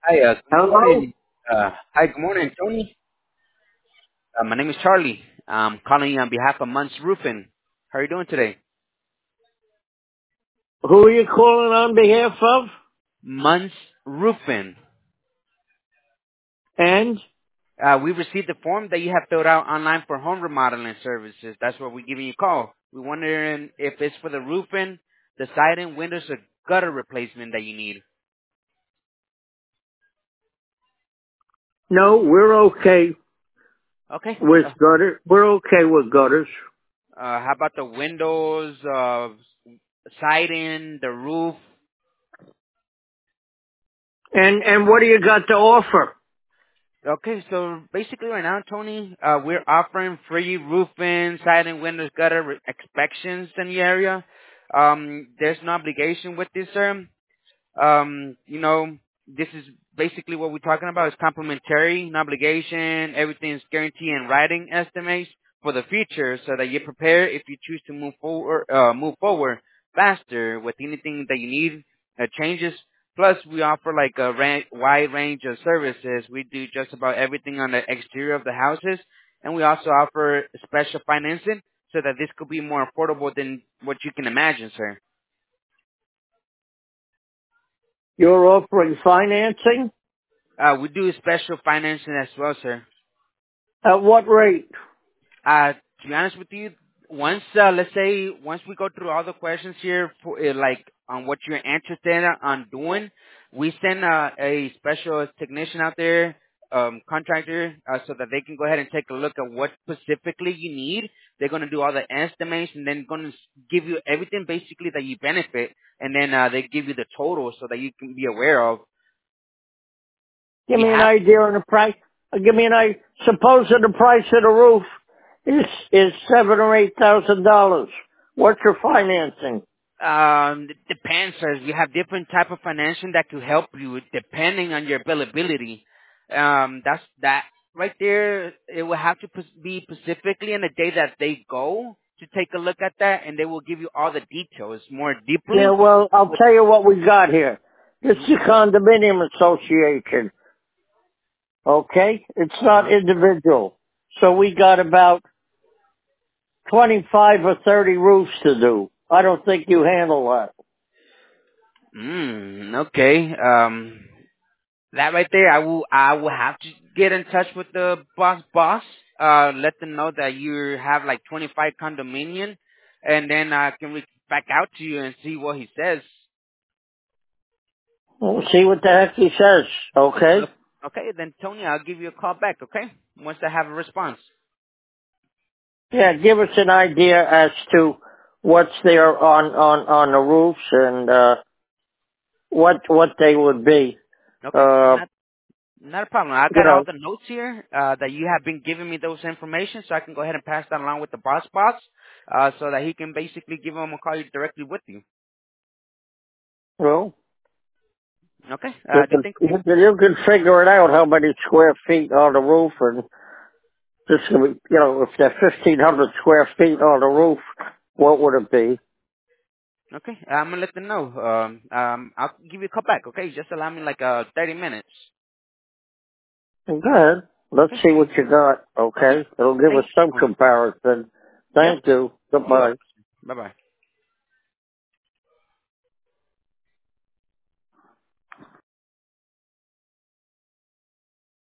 Hi, good Hello? morning. Good morning, Tony. My name is Charlie. I'm calling you on behalf of Munts Roofing. How are you doing today? Who are you calling on behalf of? Munts Roofing. And? We received the form that you have filled out online for home remodeling services. That's what we're giving you a call. We're wondering if it's for the roofing, the siding, windows, or gutter replacement that you need. No, we're okay Okay. with gutters. We're okay with gutters. How about the windows, siding, the roof? And what do you got to offer? Okay, so basically right now, Tony, we're offering free roofing, siding, windows, gutter inspections in the area. There's no obligation with this, sir. This is basically what we're talking about. It's complimentary, no obligation. Everything's guaranteed in writing estimates for the future, so that you're prepared if you choose to move forward faster with anything that you need changes. Plus, we offer like a wide range of services. We do just about everything on the exterior of the houses, and we also offer special financing so that this could be more affordable than what you can imagine, sir. You're offering financing? We do special financing as well, sir. At what rate? To be honest with you, let's say, once we go through all the questions here, for, like on what you're interested on doing, we send a special technician out there, contractor, so that they can go ahead and take a look at what specifically you need. They're going to do all the estimates and then going to give you everything basically that you benefit, and then they give you the total so that you can be aware of. Give We me an have idea on the price. Give me an idea. Suppose that the price of the roof is $7,000 or $8,000. What's your financing? It depends, sir. We have different type of financing that could help you depending on your availability. That's that right there. It will have to be specifically on the day that they go to take a look at that, and they will give you all the details more Yeah, deeply. well, I'll With, tell you what we got here. It's Mhm. the condominium association. Okay? It's not individual. So we got about 25 or 30 roofs to do. I don't think you handle that. Okay. That right there, I will have to get in touch with the boss. Let them know that you have like 25 condominium, and then I can reach back out to you and see what he says. We'll see what the heck he says. Uh, Okay? Okay, then Tony, I'll give you a call back. Okay, once I have a response. Yeah, give us an idea as to what's there on the roofs and, what they would be. Okay, Uh, not a problem. I you got all know, the notes here that you have been giving me those information, so I can go ahead and pass that along with the boss, so that he can basically give him a call directly with you. well, Okay, you do you can, think? you can figure it out how many square feet on the roof and just, if they're 1,500 square feet on the roof, what would it be? Okay, I'm gonna let them know. I'll give you a call back. Okay, just allow me like 30 minutes. Go ahead. Let's Okay, see what you got, okay. okay? It'll give Thank us some you. comparison. Yep. Thank you. You're Goodbye. welcome. Bye bye.